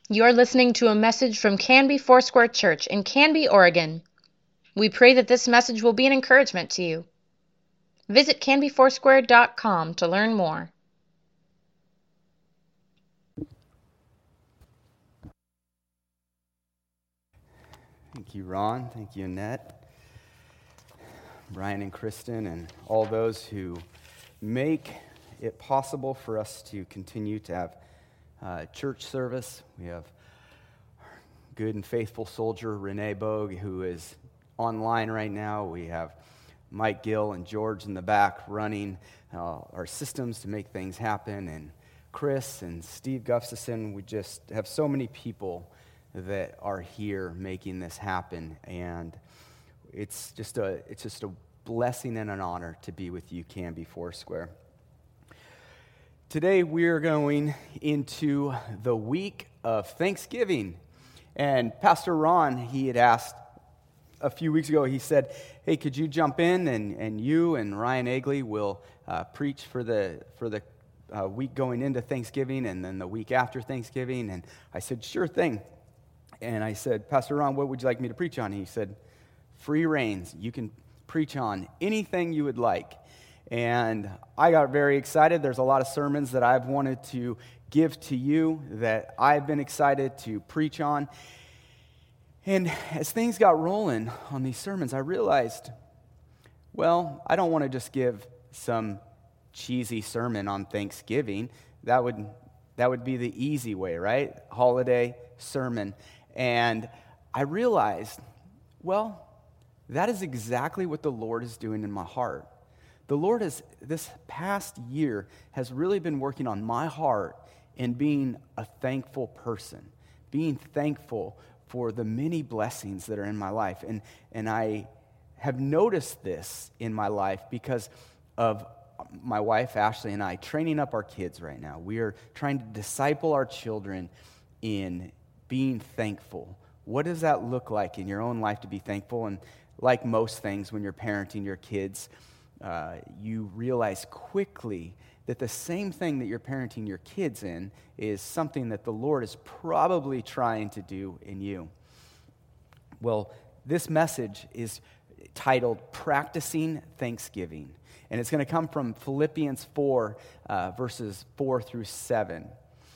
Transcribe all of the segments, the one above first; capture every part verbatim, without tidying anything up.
You're listening to a message from Canby Foursquare Church in Canby, Oregon. We pray that this message will be an encouragement to you. Visit canby foursquare dot com to learn more. Thank you, Ron. Thank you, Annette, Brian and Kristen, and all those who make it possible for us to continue to have uh, church service. We have our good and faithful soldier, Renee Bogue, who is online right now. We have Mike Gill and George in the back running uh, our systems to make things happen, and Chris and Steve Gustafson. We just have so many people that are here making this happen, and it's just a it's just a blessing and an honor to be with you, Canby Foursquare. Today we are going into the week of Thanksgiving, and Pastor Ron, he had asked a few weeks ago, he said, hey, could you jump in and, and you and Ryan Agley will uh, preach for the for the uh, week going into Thanksgiving and then the week after Thanksgiving? And I said, sure thing. And I said, Pastor Ron, what would you like me to preach on? And he said, free reins. You can preach on anything you would like. And I got very excited. There's a lot of sermons that I've wanted to give to you that I've been excited to preach on. And as things got rolling on these sermons, I realized, well, I don't want to just give some cheesy sermon on Thanksgiving. That would that would be the easy way, right? Holiday sermon. And I realized, well, that is exactly what the Lord is doing in my heart. The Lord has, this past year, has really been working on my heart in being a thankful person, being thankful for the many blessings that are in my life. And, and I have noticed this in my life because of my wife, Ashley, and I training up our kids right now. We are trying to disciple our children in being thankful. What does that look like in your own life to be thankful? And like most things, when you're parenting your kids, uh, you realize quickly that the same thing that you're parenting your kids in is something that the Lord is probably trying to do in you. Well, this message is titled Practicing Thanksgiving, and it's going to come from Philippians four, uh, verses four through seven.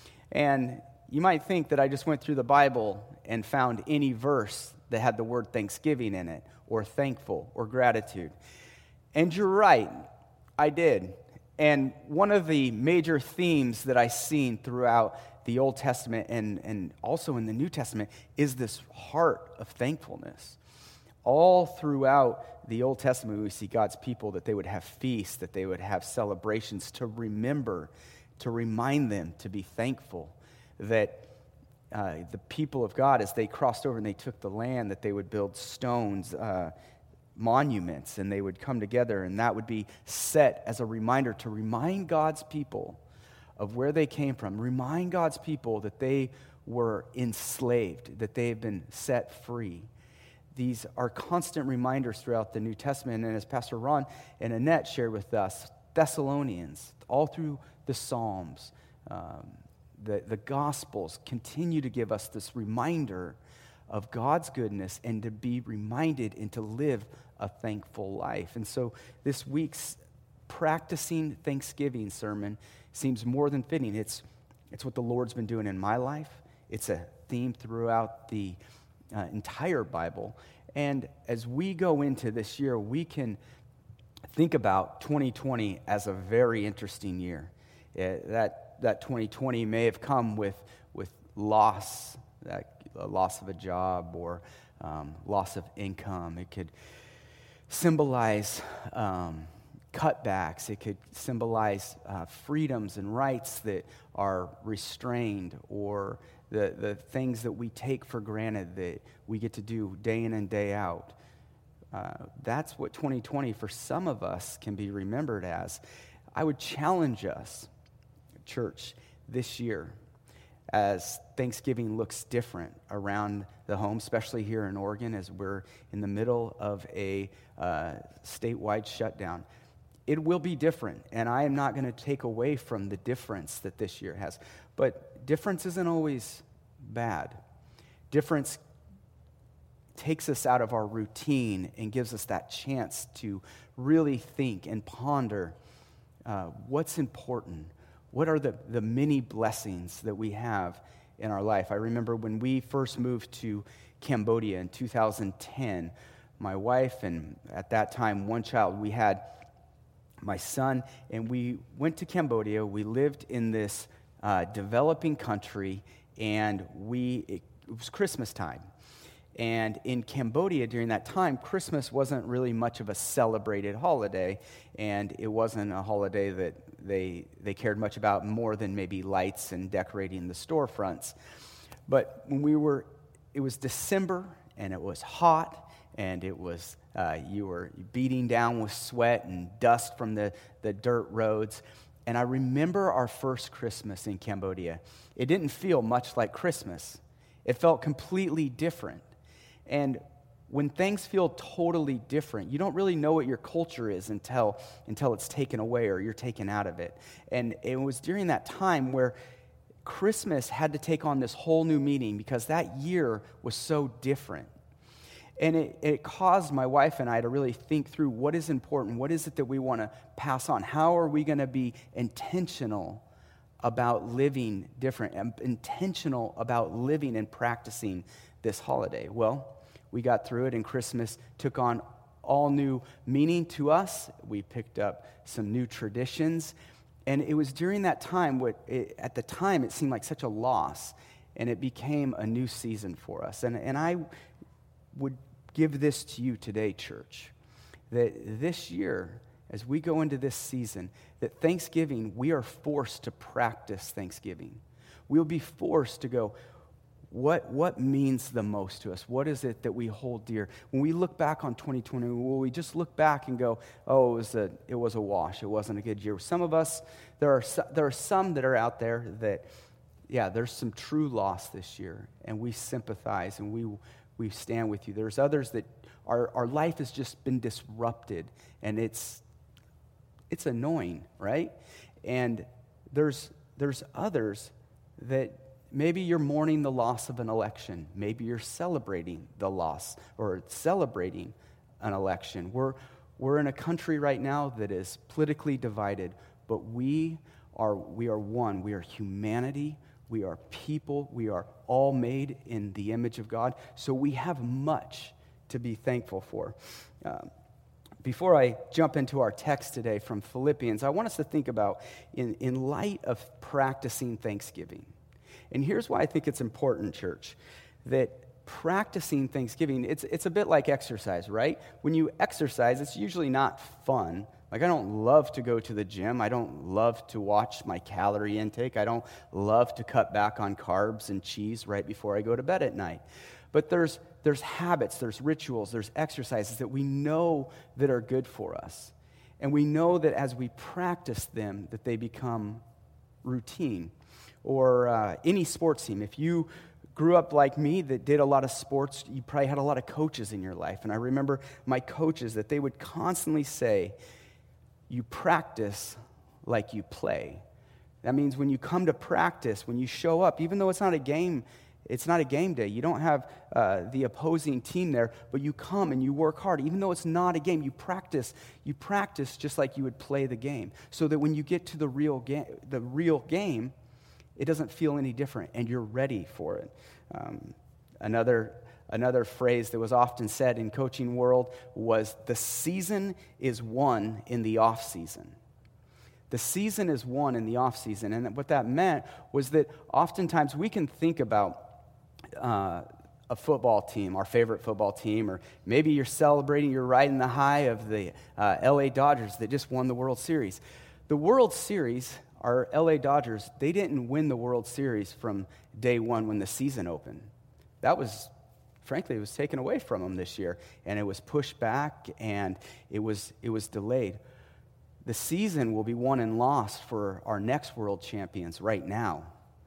And you might think that I just went through the Bible and found any verse that had the word thanksgiving in it, or thankful, or gratitude. And you're right, I did. And one of the major themes that I've seen throughout the Old Testament and, and also in the New Testament is this heart of thankfulness. All throughout the Old Testament, we see God's people that they would have feasts, that they would have celebrations to remember, to remind them to be thankful. That uh, the people of God, as they crossed over and they took the land, that they would build stones, uh, monuments, and they would come together, and that would be set as a reminder to remind God's people of where they came from, remind God's people that they were enslaved, that they have been set free. These are constant reminders throughout the New Testament, and as Pastor Ron and Annette shared with us, Thessalonians, all through the Psalms, um, The, the Gospels continue to give us this reminder of God's goodness and to be reminded and to live a thankful life. And so this week's Practicing Thanksgiving sermon seems more than fitting. It's, it's what the Lord's been doing in my life. It's a theme throughout the uh, entire Bible. And as we go into this year, we can think about twenty twenty as a very interesting year. Uh, that that twenty twenty may have come with with loss, that a loss of a job or um, loss of income. It could symbolize um, cutbacks. It could symbolize uh, freedoms and rights that are restrained, or the, the things that we take for granted that we get to do day in and day out. Uh, that's what twenty twenty for some of us can be remembered as. I would challenge us, church, this year, as Thanksgiving looks different around the home, especially here in Oregon, as we're in the middle of a uh, statewide shutdown. It will be different, and I am not going to take away from the difference that this year has. But difference isn't always bad. Difference takes us out of our routine and gives us that chance to really think and ponder uh, what's important. What are the, the many blessings that we have in our life? I remember when we first moved to Cambodia in two thousand ten, my wife and at that time one child, we had my son, and we went to Cambodia. We lived in this uh, developing country, and we it, it was Christmas time. And in Cambodia during that time, Christmas wasn't really much of a celebrated holiday, and it wasn't a holiday that they they cared much about more than maybe lights and decorating the storefronts. But when we were, it was December, and it was hot, and it was, uh, you were beating down with sweat and dust from the, the dirt roads. And I remember our first Christmas in Cambodia. It didn't feel much like Christmas. It felt completely different. And when things feel totally different, you don't really know what your culture is until, until it's taken away or you're taken out of it. And it was during that time where Christmas had to take on this whole new meaning because that year was so different. And it, it caused my wife and I to really think through what is important, what is it that we want to pass on, how are we going to be intentional about living different, and intentional about living and practicing this holiday. Well, we got through it, and Christmas took on all new meaning to us. We picked up some new traditions, and it was during that time, what it, at the time, it seemed like such a loss, and it became a new season for us. And, and I would give this to you today, church, that this year, as we go into this season, that Thanksgiving, we are forced to practice Thanksgiving. We'll be forced to go, What what means the most to us? What is it that we hold dear? When we look back on twenty twenty, will we just look back and go, oh, it was a it was a wash. It wasn't a good year. Some of us, there are there are some that are out there that, yeah, there's some true loss this year, and we sympathize and we we stand with you. There's others that our our life has just been disrupted, and it's it's annoying, right? And there's there's others that maybe you're mourning the loss of an election. Maybe you're celebrating the loss or celebrating an election. We're, we're in a country right now that is politically divided, but we are, we are one. We are humanity. We are people. We are all made in the image of God. So we have much to be thankful for. Um, before I jump into our text today from Philippians, I want us to think about in, in light of practicing Thanksgiving. And here's why I think it's important, church, that practicing Thanksgiving, it's it's a bit like exercise, right? When you exercise, it's usually not fun. Like, I don't love to go to the gym. I don't love to watch my calorie intake. I don't love to cut back on carbs and cheese right before I go to bed at night. But there's there's habits, there's rituals, there's exercises that we know that are good for us. And we know that as we practice them, that they become routine. Or uh, any sports team. If you grew up like me that did a lot of sports, you probably had a lot of coaches in your life. And I remember my coaches that they would constantly say, you practice like you play. That means when you come to practice, when you show up, even though it's not a game, it's not a game day. You don't have uh, the opposing team there, but you come and you work hard. Even though it's not a game, you practice. You practice just like you would play the game, so that when you get to the real game, the real game, it doesn't feel any different, and you're ready for it. Um, another another phrase that was often said in coaching world was, the season is won in the off season. The season is won in the off season, and what that meant was that oftentimes we can think about uh, a football team, our favorite football team, or maybe you're celebrating, you're riding the high of the uh, L A Dodgers that just won the World Series. The World Series, our L A Dodgers, they didn't win the World Series from day one when the season opened. That was, frankly, it was taken away from them this year, and it was pushed back, and it was it was delayed. The season will be won and lost for our next world champions right now,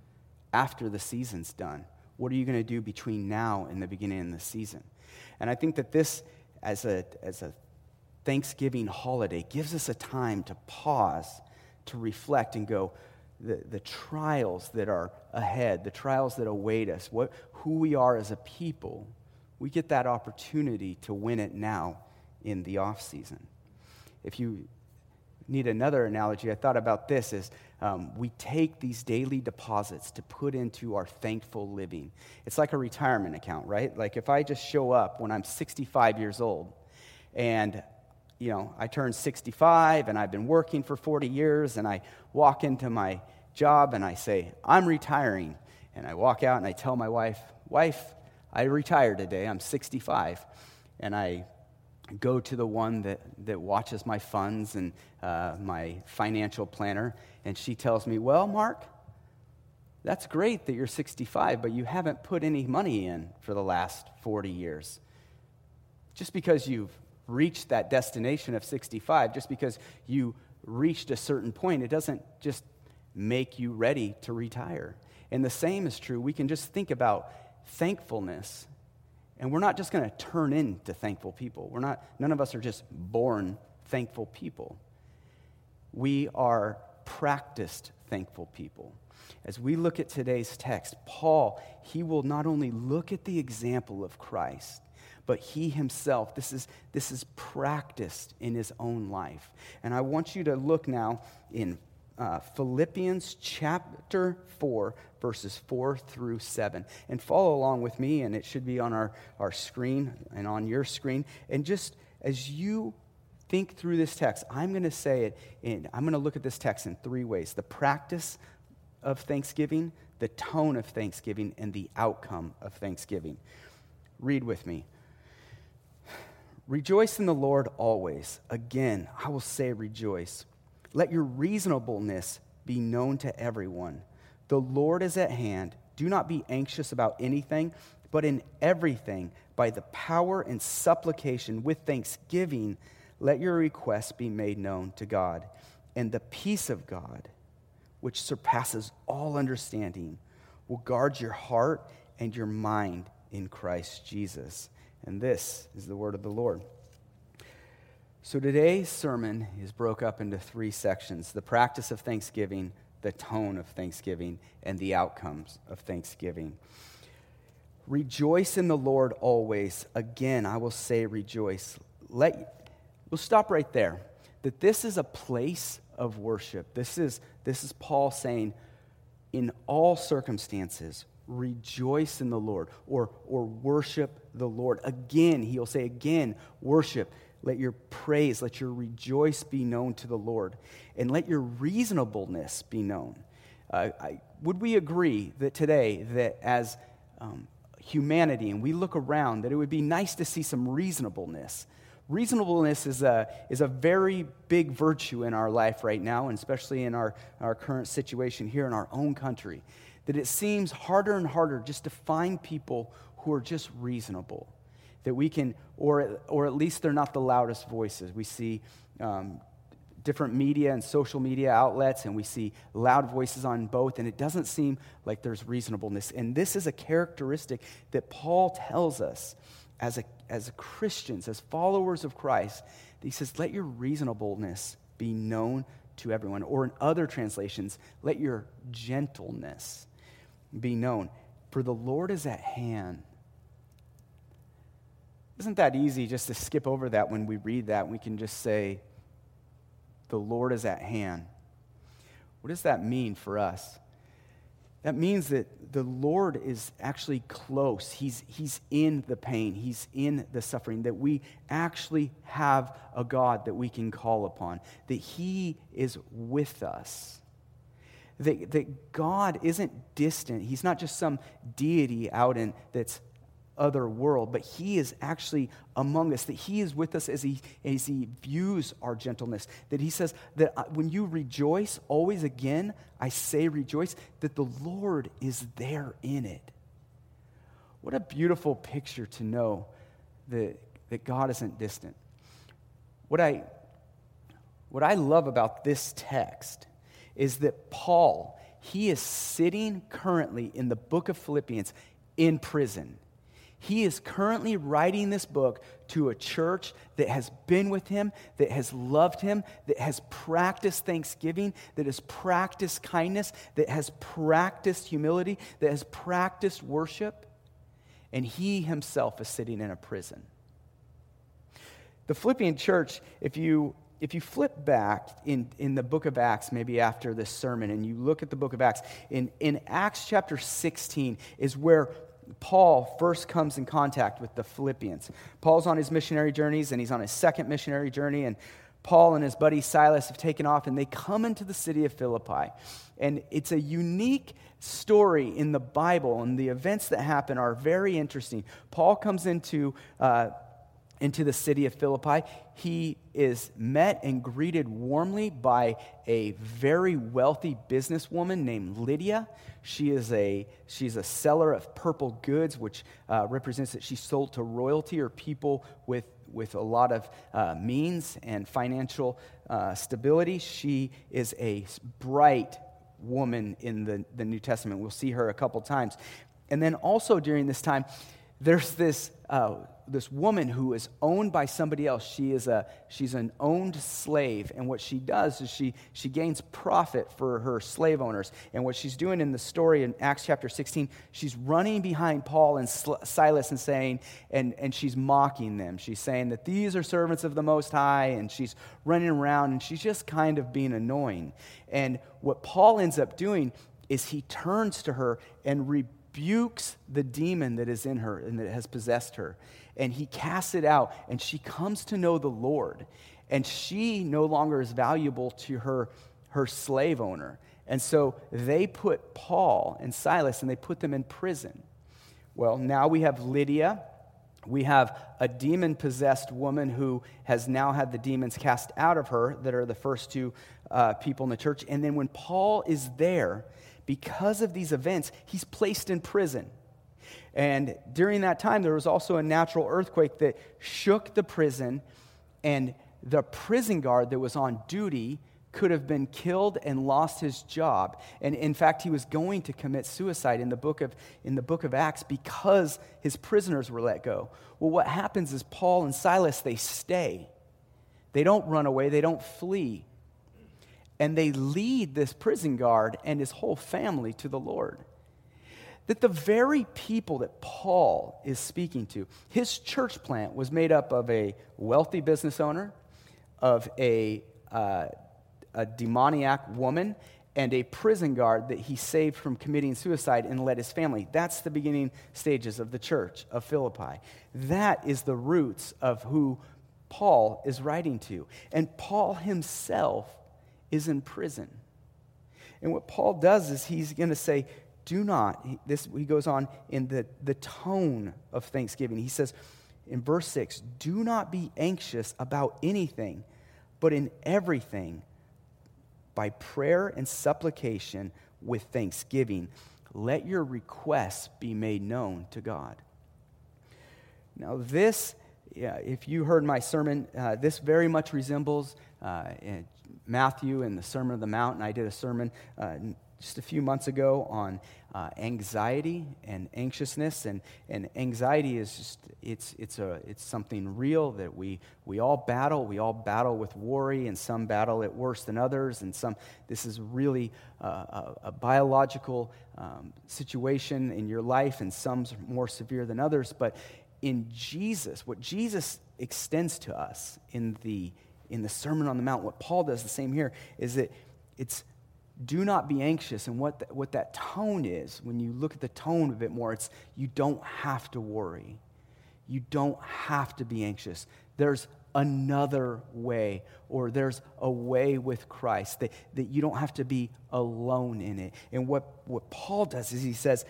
after the season's done. What are you going to do between now and the beginning of the season? And I think that this, as a as a Thanksgiving holiday, gives us a time to pause, to reflect and go, the, the trials that are ahead, the trials that await us, what, who we are as a people, we get that opportunity to win it now in the off season. If you need another analogy, I thought about this is um, we take these daily deposits to put into our thankful living. It's like a retirement account, right? Like if I just show up when I'm sixty-five years old and you know, I turn sixty-five and I've been working for forty years and I walk into my job and I say, I'm retiring. And I walk out and I tell my wife, wife, I retire today, I'm sixty-five. And I go to the one that, that watches my funds and uh, my financial planner, and she tells me, well, Mark, that's great that you're sixty-five, but you haven't put any money in for the last forty years. Just because you've reached that destination of sixty-five, just because you reached a certain point, it doesn't just make you ready to retire. And the same is true. We can just think about thankfulness. And we're not just going to turn into thankful people. We're not, none of us are just born thankful people. We are practiced thankful people. As we look at today's text, Paul, he will not only look at the example of Christ, but he himself, this is, this is practiced in his own life. And I want you to look now in uh, Philippians chapter four, verses four through seven. And follow along with me, and it should be on our, our screen and on your screen. And just as you think through this text, I'm going to say it, in, I'm going to look at this text in three ways. The practice of thanksgiving, the tone of thanksgiving, and the outcome of thanksgiving. Read with me. Rejoice in the Lord always. Again, I will say rejoice. Let your reasonableness be known to everyone. The Lord is at hand. Do not be anxious about anything, but in everything, by the power and supplication with thanksgiving, let your requests be made known to God. And the peace of God, which surpasses all understanding, will guard your heart and your mind in Christ Jesus. And this is the word of the Lord. So today's sermon is broke up into three sections: the practice of thanksgiving, the tone of thanksgiving, and the outcomes of thanksgiving. Rejoice in the Lord always. Again, I will say rejoice. Let, we'll stop right there. That this is a place of worship. This is, this is Paul saying, in all circumstances, rejoice in the Lord, or, or worship the Lord. Again, he'll say again, worship. Let your praise, let your rejoice be known to the Lord, and let your reasonableness be known. Uh, I, would we agree that today, that as um, humanity, and we look around, that it would be nice to see some reasonableness? Reasonableness is a, is a very big virtue in our life right now, and especially in our, our current situation here in our own country, that it seems harder and harder just to find people who are just reasonable. That we can, or or at least they're not the loudest voices. We see um, different media and social media outlets, and we see loud voices on both, and it doesn't seem like there's reasonableness. And this is a characteristic that Paul tells us as a as Christians, as followers of Christ. He says, let your reasonableness be known to everyone. Or in other translations, let your gentleness be known. For the Lord is at hand. Isn't that easy just to skip over that when we read that? We can just say, the Lord is at hand. What does that mean for us? That means that the Lord is actually close. He's, he's in the pain. He's in the suffering. That we actually have a God that we can call upon. That He is with us. That, that God isn't distant. He's not just some deity out in that's other world, but He is actually among us, that He is with us as He as He views our gentleness, that He says that when you rejoice, always again, I say rejoice, that the Lord is there in it. What a beautiful picture to know that, that God isn't distant. What I, what I love about this text is that Paul, he is sitting currently in the book of Philippians in prison. He is currently writing this book to a church that has been with him, that has loved him, that has practiced thanksgiving, that has practiced kindness, that has practiced humility, that has practiced worship. And he himself is sitting in a prison. The Philippian church, if you if you flip back in, in the book of Acts, maybe after this sermon, and you look at the book of Acts, in, in Acts chapter sixteen is where Paul first comes in contact with the Philippians. Paul's on his missionary journeys, and he's on his second missionary journey, and Paul and his buddy Silas have taken off, and they come into the city of Philippi. And it's a unique story in the Bible, and the events that happen are very interesting. Paul comes into uh, into the city of Philippi. He is met and greeted warmly by a very wealthy businesswoman named Lydia. She is a she's a seller of purple goods, which uh, represents that she sold to royalty or people with with a lot of uh, means and financial uh, stability. She is a bright woman in the, the New Testament. We'll see her a couple times. And then also during this time, there's this uh, this woman who is owned by somebody else. She is a she's an owned slave, and what she does is she she gains profit for her slave owners. And what she's doing in the story in Acts chapter sixteen, she's running behind Paul and Silas and saying, and and she's mocking them. She's saying that these are servants of the Most High, and she's running around and she's just kind of being annoying. And what Paul ends up doing is he turns to her and rebukes the demon that is in her and that has possessed her. And he casts it out, and she comes to know the Lord. And she no longer is valuable to her, her slave owner. And so they put Paul and Silas, and they put them in prison. Well, now we have Lydia. We have a demon-possessed woman who has now had the demons cast out of her, that are the first two uh, people in the church. And then when Paul is there, because of these events, he's placed in prison. And during that time, there was also a natural earthquake that shook the prison, and the prison guard that was on duty could have been killed and lost his job. And in fact, he was going to commit suicide in the book of in the book of Acts because his prisoners were let go. Well, what happens is Paul and Silas, they stay. They don't run away, they don't flee. And they lead this prison guard and his whole family to the Lord. That the very people that Paul is speaking to, his church plant was made up of a wealthy business owner, of a, uh, a demoniac woman, and a prison guard that he saved from committing suicide and led his family. That's the beginning stages of the church of Philippi. That is the roots of who Paul is writing to. And Paul himself is in prison. And what Paul does is he's going to say, do not, this he goes on in the, the tone of thanksgiving. He says in verse six, do not be anxious about anything, but in everything, by prayer and supplication with thanksgiving, let your requests be made known to God. Now this, yeah, if you heard my sermon, uh, this very much resembles uh, Matthew and the Sermon on the Mount, and I did a sermon uh, just a few months ago on uh, anxiety and anxiousness, and, and anxiety is just it's it's a it's something real that we we all battle. We all battle with worry, and some battle it worse than others, and some this is really uh, a, a biological um, situation in your life, and some's more severe than others. But in Jesus, what Jesus extends to us in the in the Sermon on the Mount, what Paul does the same here is that it's do not be anxious. And what, the, what that tone is, when you look at the tone of it more, it's you don't have to worry. You don't have to be anxious. There's another way, or there's a way with Christ, that, that you don't have to be alone in it. And what, what Paul does is he says,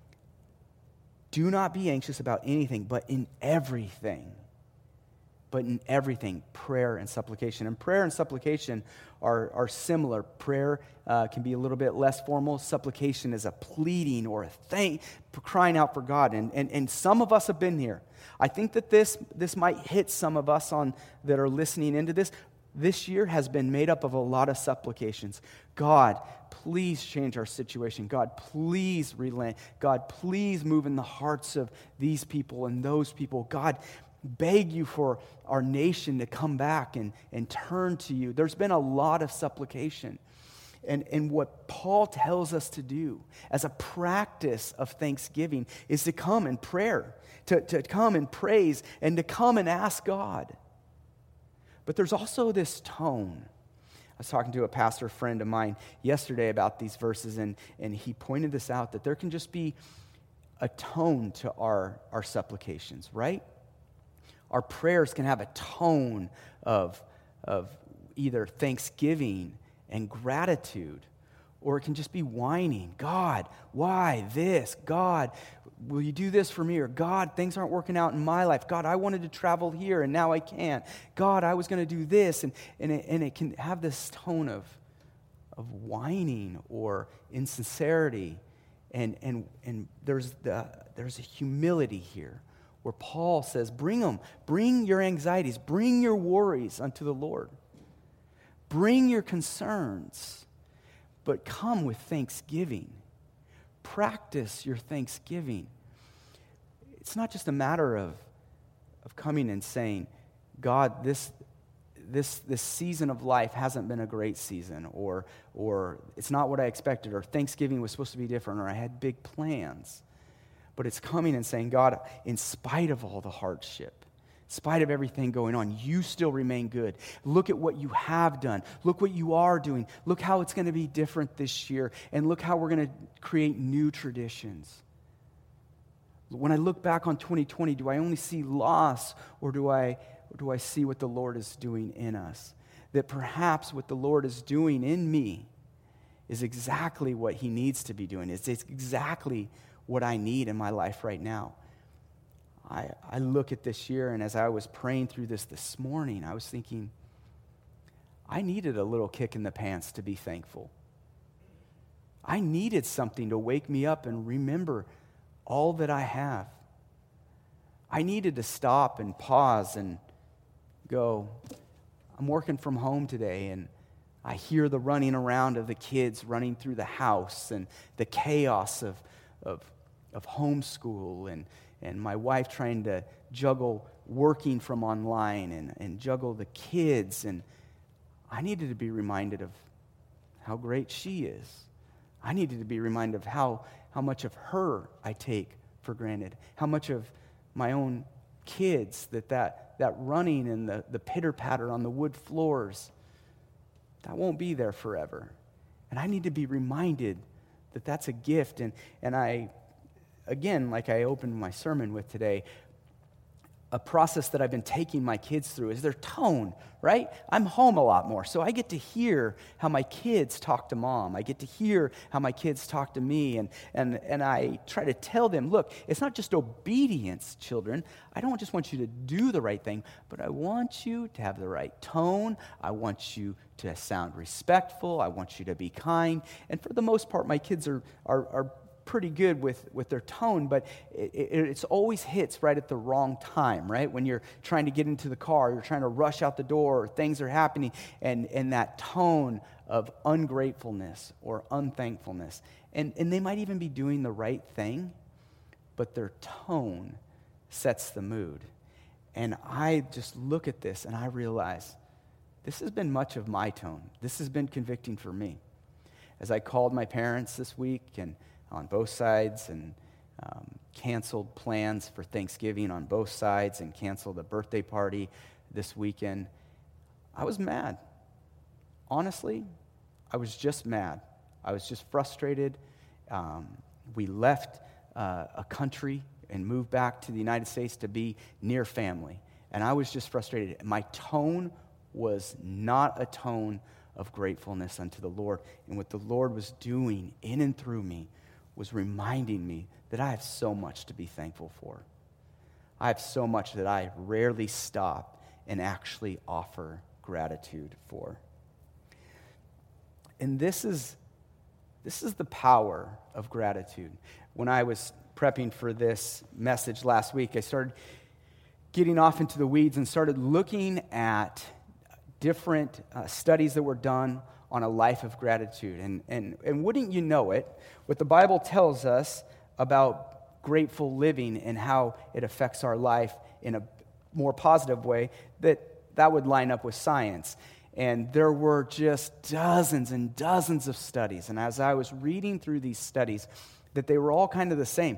do not be anxious about anything, but in everything. But in everything, prayer and supplication. And prayer and supplication are, are similar. Prayer uh, can be a little bit less formal. Supplication is a pleading or a thank, crying out for God. And, and, and some of us have been here. I think that this, this might hit some of us on that are listening into this. this year has been made up of a lot of supplications. God, please change our situation. God, please relent. God, please move in the hearts of these people and those people. God, beg you for our nation to come back and, and turn to you. There's been a lot of supplication. And, and what Paul tells us to do as a practice of thanksgiving is to come in prayer, to, to come and praise, and to come and ask God. But there's also this tone. I was talking to a pastor friend of mine yesterday about these verses, and, and he pointed this out, that there can just be a tone to our, our supplications, right? Our prayers can have a tone of, of either thanksgiving and gratitude, or it can just be whining. God, why this? God, will you do this for me? Or God, things aren't working out in my life. God, I wanted to travel here and now I can't. God, I was going to do this. And, and, it, and it can have this tone of, of whining or insincerity. And, and, and there's, the, there's a humility here where Paul says, bring them, bring your anxieties, bring your worries unto the Lord. Bring your concerns, but come with thanksgiving. Practice your thanksgiving. It's not just a matter of, of coming and saying, God, this, this, this season of life hasn't been a great season, or, or it's not what I expected, or Thanksgiving was supposed to be different, or I had big plans. But it's coming and saying, God, in spite of all the hardship, in spite of everything going on, you still remain good. Look at what you have done. Look what you are doing. Look how it's going to be different this year. And look how we're going to create new traditions. When I look back on twenty twenty, do I only see loss, or do I, or do I see what the Lord is doing in us? That perhaps what the Lord is doing in me is exactly what he needs to be doing. It's, it's exactly what I need in my life right now. I, I look at this year, and as I was praying through this this morning, I was thinking, I needed a little kick in the pants to be thankful. I needed something to wake me up and remember all that I have. I needed to stop and pause and go, I'm working from home today, and I hear the running around of the kids running through the house and the chaos of, of, of homeschool, and and my wife trying to juggle working from online and, and juggle the kids. And I needed to be reminded of how great she is. I needed to be reminded of how, how much of her I take for granted, how much of my own kids, that that, that running and the, the pitter-patter on the wood floors, that won't be there forever. And I need to be reminded that that's a gift. And, and I... Again, like I opened my sermon with today, a process that I've been taking my kids through is their tone, right? I'm home a lot more, so I get to hear how my kids talk to mom. I get to hear how my kids talk to me, and, and, and I try to tell them, look, it's not just obedience, children. I don't just want you to do the right thing, but I want you to have the right tone. I want you to sound respectful. I want you to be kind. And for the most part, my kids are are, are pretty good with, with their tone, but it, it it's always hits right at the wrong time, right? When you're trying to get into the car, you're trying to rush out the door, or things are happening, and, and that tone of ungratefulness or unthankfulness. And, and they might even be doing the right thing, but their tone sets the mood. And I just look at this and I realize this has been much of my tone. This has been convicting for me. As I called my parents this week and on both sides, and um, canceled plans for Thanksgiving on both sides, and canceled a birthday party this weekend, I was mad. Honestly, I was just mad. I was just frustrated. Um, we left uh, a country and moved back to the United States to be near family, and I was just frustrated. My tone was not a tone of gratefulness unto the Lord, and what the Lord was doing in and through me was reminding me that I have so much to be thankful for. I have so much that I rarely stop and actually offer gratitude for. And this is, this is the power of gratitude. When I was prepping for this message last week, I started getting off into the weeds and started looking at different uh, studies that were done on a life of gratitude. And, and, and wouldn't you know it, what the Bible tells us about grateful living and how it affects our life in a more positive way, that that would line up with science. And there were just dozens and dozens of studies. And as I was reading through these studies, that they were all kind of the same.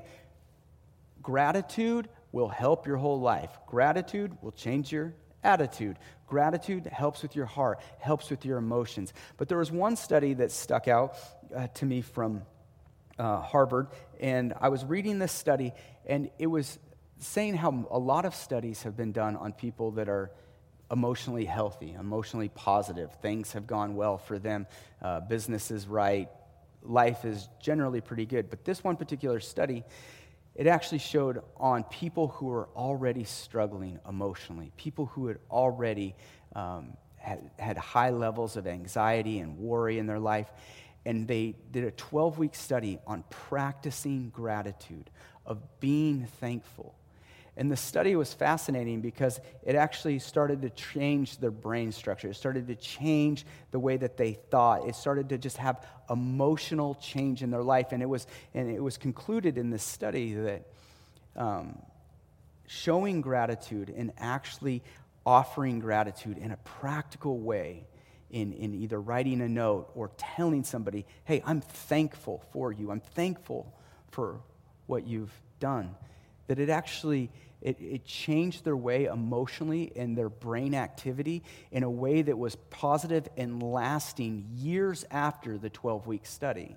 Gratitude will help your whole life. Gratitude will change your attitude. Gratitude helps with your heart, helps with your emotions. But there was one study that stuck out uh, to me from uh, Harvard, and I was reading this study, and it was saying how a lot of studies have been done on people that are emotionally healthy, emotionally positive. Things have gone well for them. Uh, business is right. Life is generally pretty good. But this one particular study, it actually showed on people who were already struggling emotionally, people who had already um, had, had high levels of anxiety and worry in their life. And they did a twelve-week study on practicing gratitude, of being thankful. And the study was fascinating because it actually started to change their brain structure. It started to change the way that they thought. It started to just have emotional change in their life. And it was, and it was concluded in this study that um, showing gratitude and actually offering gratitude in a practical way, in, in either writing a note or telling somebody, hey, I'm thankful for you. I'm thankful for what you've done. That it actually... It, it changed their way emotionally and their brain activity in a way that was positive and lasting years after the twelve-week study.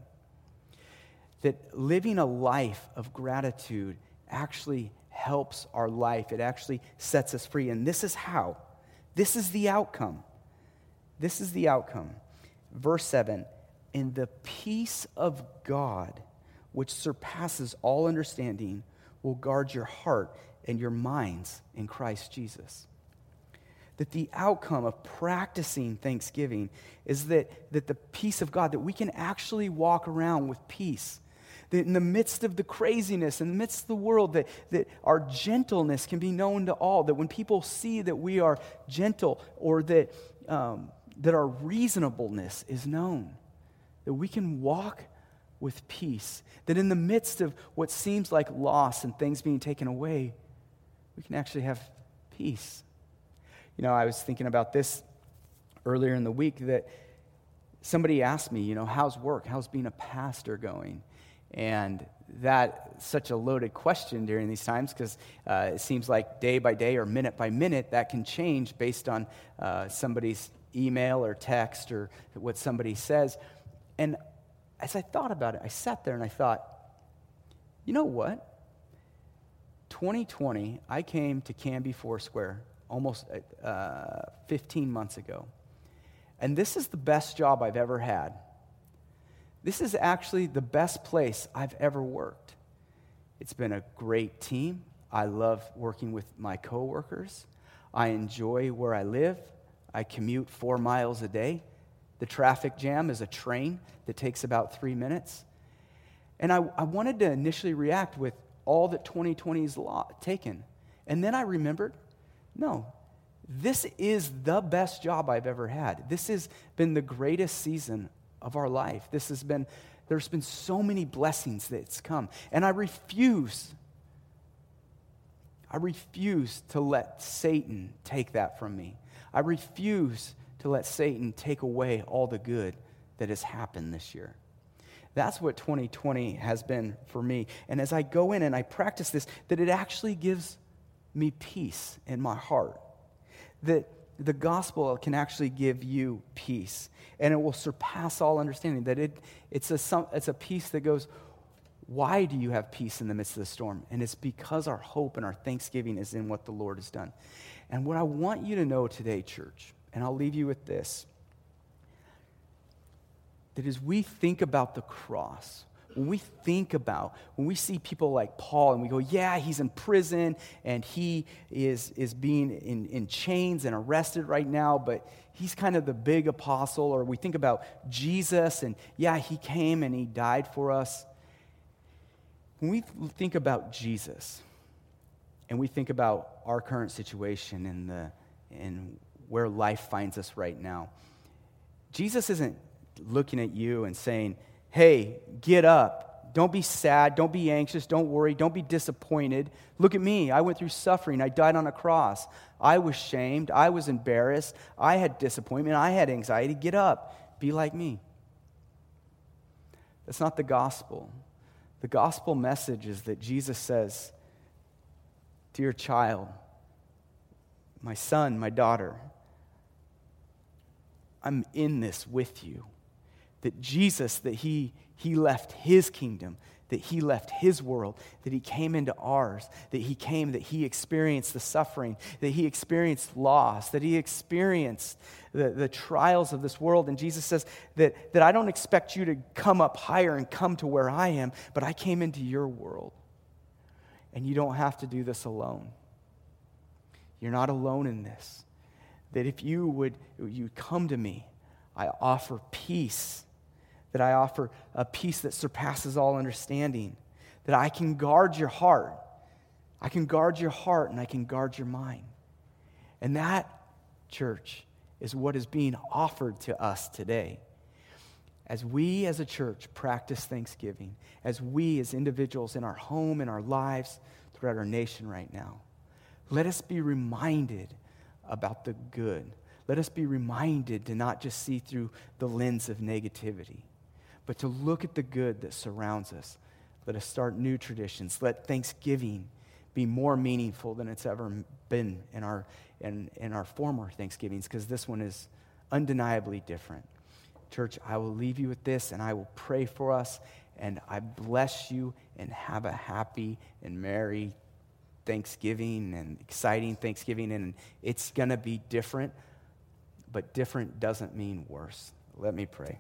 That living a life of gratitude actually helps our life. It actually sets us free. And this is how. This is the outcome. This is the outcome. Verse seven, "And the peace of God, which surpasses all understanding, will guard your heart and your minds in Christ Jesus." That the outcome of practicing thanksgiving is that, that the peace of God, that we can actually walk around with peace. That in the midst of the craziness, in the midst of the world, that, that our gentleness can be known to all. That when people see that we are gentle, or that, um, that our reasonableness is known, that we can walk with peace. That in the midst of what seems like loss and things being taken away, we can actually have peace. You know, I was thinking about this earlier in the week, that somebody asked me, you know, how's work? How's being a pastor going? And that's such a loaded question during these times, because uh, it seems like day by day or minute by minute that can change based on uh, somebody's email or text or what somebody says. And as I thought about it, I sat there and I thought, you know what? twenty twenty, I came to Canby Foursquare almost uh, fifteen months ago. And this is the best job I've ever had. This is actually the best place I've ever worked. It's been a great team. I love working with my coworkers. I enjoy where I live. I commute four miles a day. The traffic jam is a train that takes about three minutes. And I, I wanted to initially react with all that twenty twenty has taken. And then I remembered, no, this is the best job I've ever had. This has been the greatest season of our life. This has been, there's been so many blessings that's come. And I refuse, I refuse to let Satan take that from me. I refuse to let Satan take away all the good that has happened this year. That's what twenty twenty has been for me. And as I go in and I practice this, that it actually gives me peace in my heart. That the gospel can actually give you peace. And it will surpass all understanding. That it it's a, it's a peace that goes, why do you have peace in the midst of the storm? And it's because our hope and our thanksgiving is in what the Lord has done. And what I want you to know today, church, and I'll leave you with this, that as we think about the cross, when we think about, when we see people like Paul and we go, yeah, he's in prison and he is, is being in, in chains and arrested right now, but he's kind of the big apostle. Or we think about Jesus and yeah, he came and he died for us. When we think about Jesus and we think about our current situation and the and where life finds us right now. Jesus isn't looking at you and saying, hey, get up. Don't be sad. Don't be anxious. Don't worry. Don't be disappointed. Look at me. I went through suffering. I died on a cross. I was shamed. I was embarrassed. I had disappointment. I had anxiety. Get up. Be like me. That's not the gospel. The gospel message is that Jesus says, dear child, my son, my daughter, I'm in this with you. That Jesus, that he, he left his kingdom, that he left his world, that he came into ours, that he came, that he experienced the suffering, that he experienced loss, that he experienced the, the trials of this world. And Jesus says that, that I don't expect you to come up higher and come to where I am, but I came into your world. And you don't have to do this alone. You're not alone in this. That if you would you come to me, I offer peace. That I offer a peace that surpasses all understanding. That I can guard your heart. I can guard your heart and I can guard your mind. And that, church, is what is being offered to us today. As we as a church practice Thanksgiving, as we as individuals in our home, in our lives, throughout our nation right now, let us be reminded about the good. Let us be reminded to not just see through the lens of negativity, but to look at the good that surrounds us. Let us start new traditions. Let Thanksgiving be more meaningful than it's ever been in our in, in our former Thanksgivings, because this one is undeniably different. Church, I will leave you with this, and I will pray for us, and I bless you, and have a happy and merry Thanksgiving and exciting Thanksgiving, and it's going to be different, but different doesn't mean worse. Let me pray.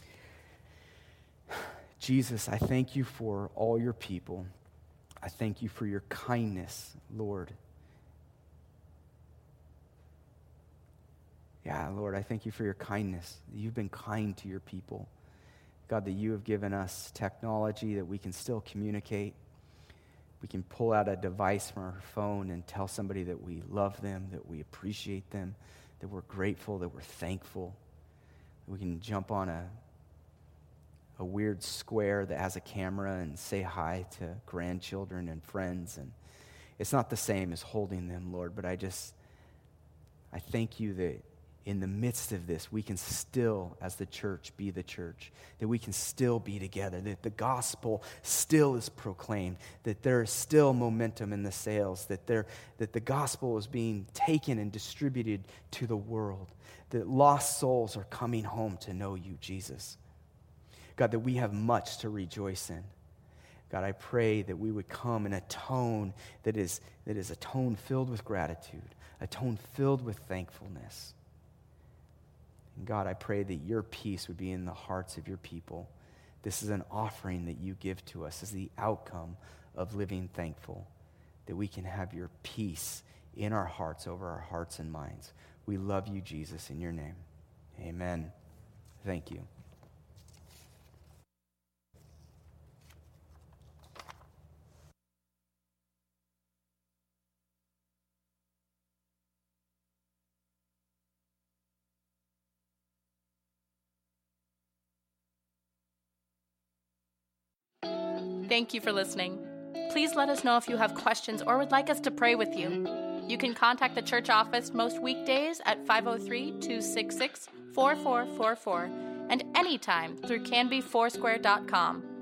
Jesus, I thank you for all your people. I thank you for your kindness, Lord. Yeah, Lord, I thank you for your kindness. You've been kind to your people. God, that you have given us technology that we can still communicate. We can pull out a device from our phone and tell somebody that we love them, that we appreciate them, that we're grateful, that we're thankful. We can jump on a, a weird square that has a camera and say hi to grandchildren and friends. And it's not the same as holding them, Lord, but I just, I thank you that in the midst of this, we can still, as the church, be the church. That we can still be together. That the gospel still is proclaimed. That there is still momentum in the sales. That there, that the gospel is being taken and distributed to the world. That lost souls are coming home to know you, Jesus. God, that we have much to rejoice in. God, I pray that we would come in a tone that is, that is a tone filled with gratitude. A tone filled with thankfulness. And God, I pray that your peace would be in the hearts of your people. This is an offering that you give to us as the outcome of living thankful, that we can have your peace in our hearts, over our hearts and minds. We love you, Jesus, in your name. Amen. Thank you. Thank you for listening. Please let us know if you have questions or would like us to pray with you. You can contact the church office most weekdays at five oh three, two six six, four four four four and anytime through canby foursquare dot com.